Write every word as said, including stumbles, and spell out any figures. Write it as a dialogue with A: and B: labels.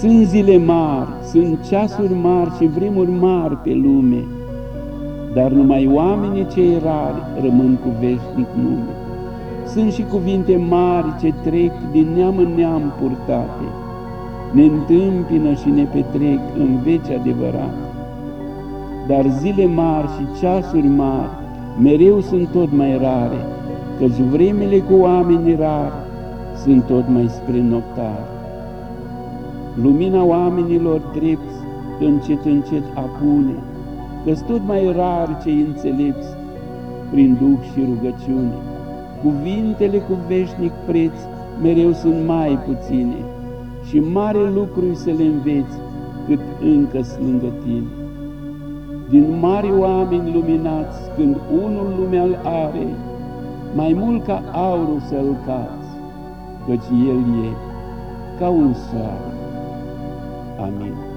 A: Sunt zile mari, sunt ceasuri mari și vremuri mari pe lume, dar numai oamenii cei rari rămân cu veșnic nume. Sunt și cuvinte mari ce trec din neam în neam purtate, ne întâmpină și ne petrec în veci adevărate. Dar zile mari și ceasuri mari mereu sunt tot mai rare, căci vremele cu oameni rari sunt tot mai spre noptare. Lumina oamenilor drepți încet, încet apune, că-s tot mai rar cei înțelepți prin duh și rugăciune. Cuvintele cu veșnic preț mereu sunt mai puține și mare lucru să le înveți cât încă-s lângă tine. Din mari oameni luminați, când unul lumea are, mai mult ca aurul să-l cați, căci el e ca un soare. Amin.